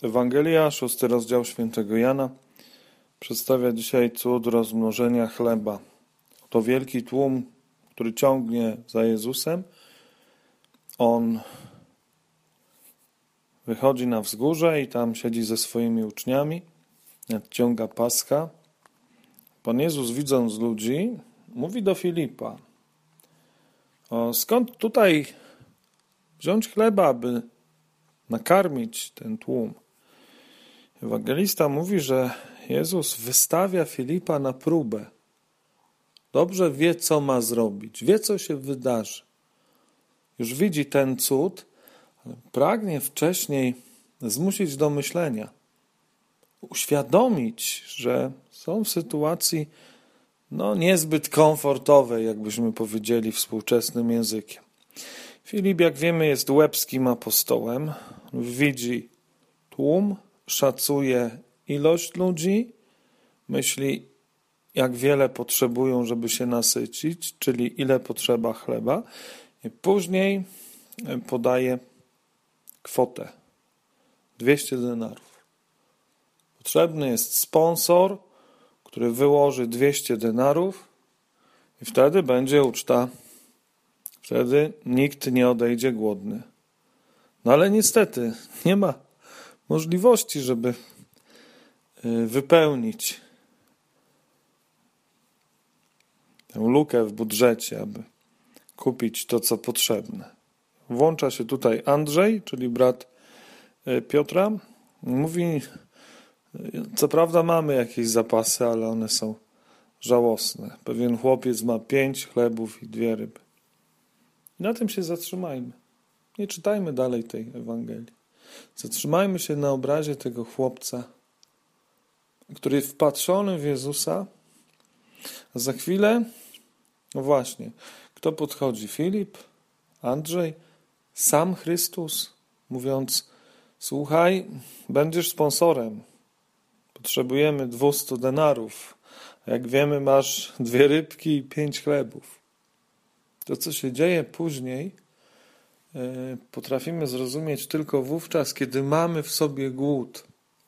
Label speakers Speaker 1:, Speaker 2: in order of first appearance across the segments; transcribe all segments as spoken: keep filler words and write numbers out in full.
Speaker 1: Ewangelia, szósty rozdział świętego Jana, przedstawia dzisiaj cud rozmnożenia chleba. To wielki tłum, który ciągnie za Jezusem. On wychodzi na wzgórze i tam siedzi ze swoimi uczniami. Nadciąga Pascha. Pan Jezus, widząc ludzi, mówi do Filipa: o, skąd tutaj wziąć chleba, aby nakarmić ten tłum? Ewangelista mówi, że Jezus wystawia Filipa na próbę. Dobrze wie, co ma zrobić, wie, co się wydarzy. Już widzi ten cud, ale pragnie wcześniej zmusić do myślenia. Uświadomić, że są w sytuacji no, niezbyt komfortowej, jakbyśmy powiedzieli współczesnym językiem. Filip, jak wiemy, jest łebskim apostołem. Widzi tłum, szacuje ilość ludzi, myśli, jak wiele potrzebują, żeby się nasycić, czyli ile potrzeba chleba. I później podaje kwotę dwieście denarów. Potrzebny jest sponsor, który wyłoży dwieście denarów i wtedy będzie uczta. Wtedy nikt nie odejdzie głodny. No ale niestety nie ma możliwości, żeby wypełnić tę lukę w budżecie, aby kupić to, co potrzebne. Włącza się tutaj Andrzej, czyli brat Piotra. Mówi, co prawda mamy jakieś zapasy, ale one są żałosne. Pewien chłopiec ma pięć chlebów i dwie ryby. I na tym się zatrzymajmy. Nie czytajmy dalej tej Ewangelii. Zatrzymajmy się na obrazie tego chłopca, który jest wpatrzony w Jezusa, a za chwilę, no właśnie, kto podchodzi? Filip, Andrzej, sam Chrystus, mówiąc: słuchaj, będziesz sponsorem, potrzebujemy dwieście denarów, a jak wiemy, masz dwie rybki i pięć chlebów. To, co się dzieje później, potrafimy zrozumieć tylko wówczas, kiedy mamy w sobie głód.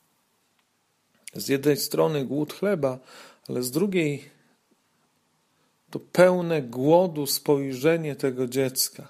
Speaker 1: Z jednej strony głód chleba, ale z drugiej to pełne głodu spojrzenie tego dziecka.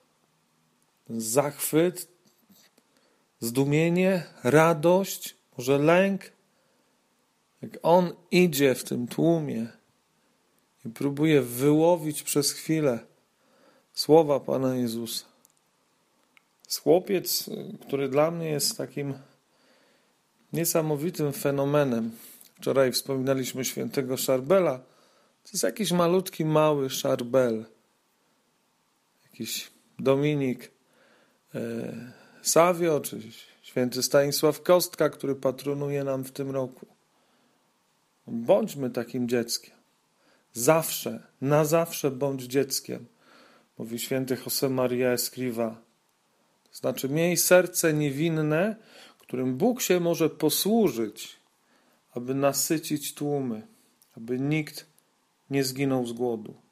Speaker 1: Zachwyt, zdumienie, radość, może lęk. Jak on idzie w tym tłumie i próbuje wyłowić przez chwilę słowa Pana Jezusa. Chłopiec, który dla mnie jest takim niesamowitym fenomenem. Wczoraj wspominaliśmy świętego Szarbela. To jest jakiś malutki, mały Szarbel. Jakiś Dominik e, Savio, czy święty Stanisław Kostka, który patronuje nam w tym roku. Bądźmy takim dzieckiem. Zawsze, na zawsze bądź dzieckiem. Mówi święty Josemaria Escriva. To znaczy, miej serce niewinne, którym Bóg się może posłużyć, aby nasycić tłumy, aby nikt nie zginął z głodu.